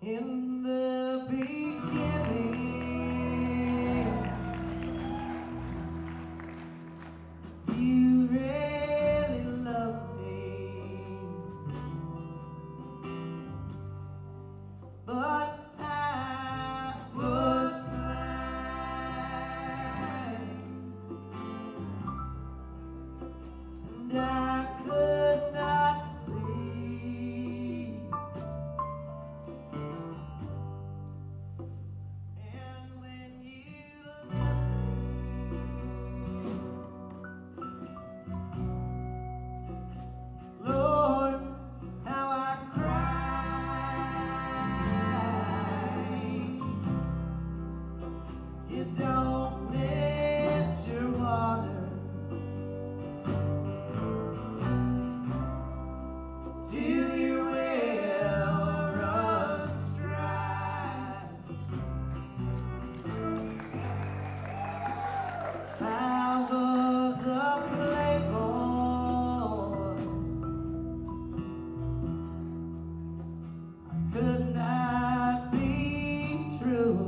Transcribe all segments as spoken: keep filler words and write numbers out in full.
In the beginning, you really loved me, but I was blind, and I could not see. And when you left me, Lord, how I cried. You don't miss your water till your well runs dry. I was a playboy, I could not be true.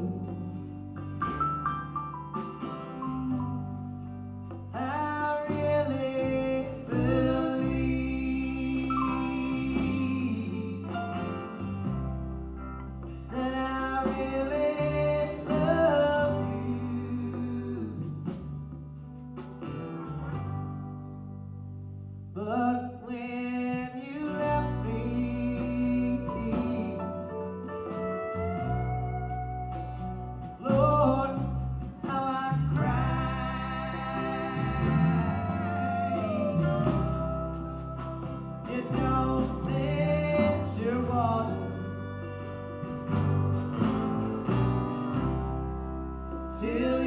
I really believe that I really love you, but when you left me, Lord, how I cried. You don't miss your water till